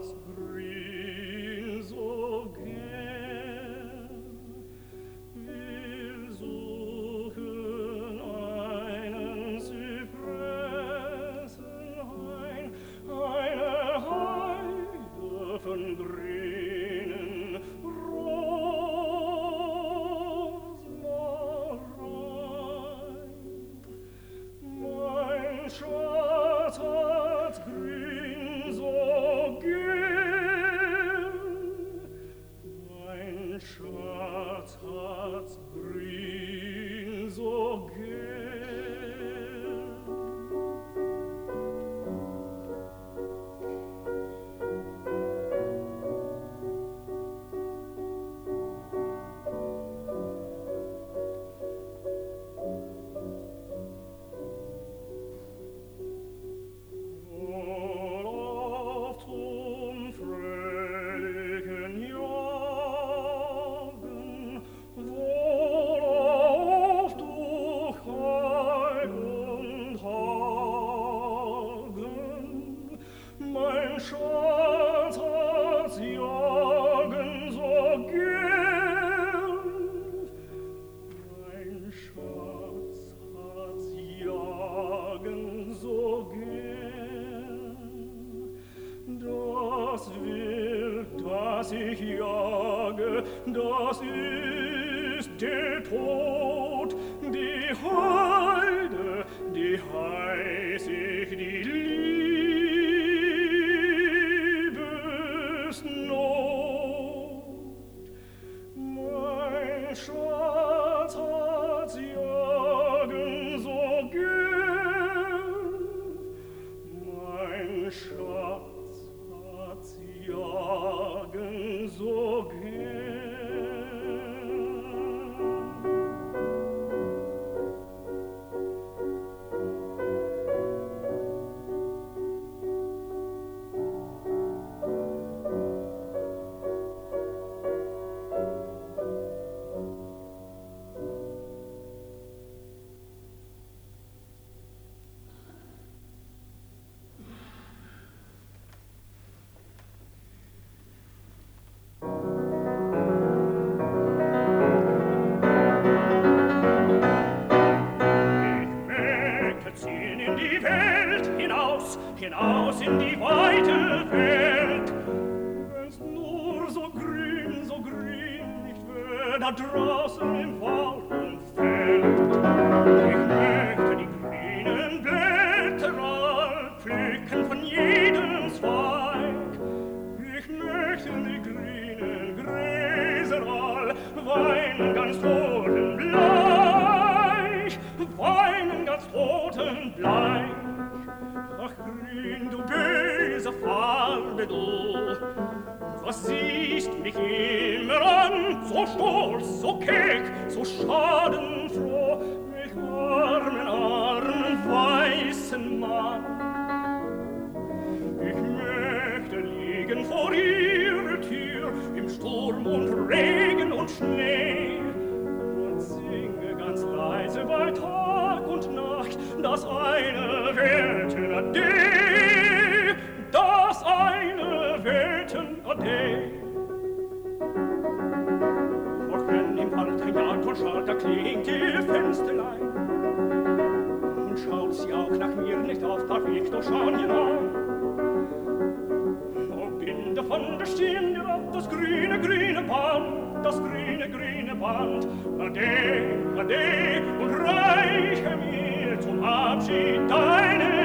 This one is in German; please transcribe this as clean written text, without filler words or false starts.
Grün so gern, will suchen einen Zypressenhain, eine Heide von grünen Rosmarin. Mein Schatz hat grün so gern, mein Schatz hat grün so gern. Oft fröhlichen Jagen, wohl oft durch Heil und Hagen, mein Schatz hat's jagen so gern, mein Schatz hat's jagen so gern. Das Wild, das ich jage, das ist der Tod, die Heide, die heiß ich die Liebesnot. Mein Schatz hat's jagen so gern, mein Schatz hat's jagen so gern. Hinaus in die weite Welt. Wenn's nur so grün nicht wär, da draußen im Wald und Feld. Ich möchte die grünen Blätter all pflücken von jedem Zweig. Ich möchte die grünen Gräser all weinen ganz totenbleich, weinen ganz totenbleich. Ach, grün, du böse Farbe, du, was siehst mich immer an, so stolz, so keck, so schadenfroh, mich armen, weißen Mann. Ich möchte liegen vor ihrer Tür, im Sturm und Regen und Schnee, und singe ganz leise bei Tag und Nacht das eine Weltenade, das eine Weltenade. Doch wenn im alten Jagdtorschal da klingt ihr Fensterlein und schaut sie auch nach mir nicht auf, darf ich doch schauen hinein. O binde von der Stirn herab das grüne Band, das grüne Band. Ade, ade, und reiche mir zum Abschied deine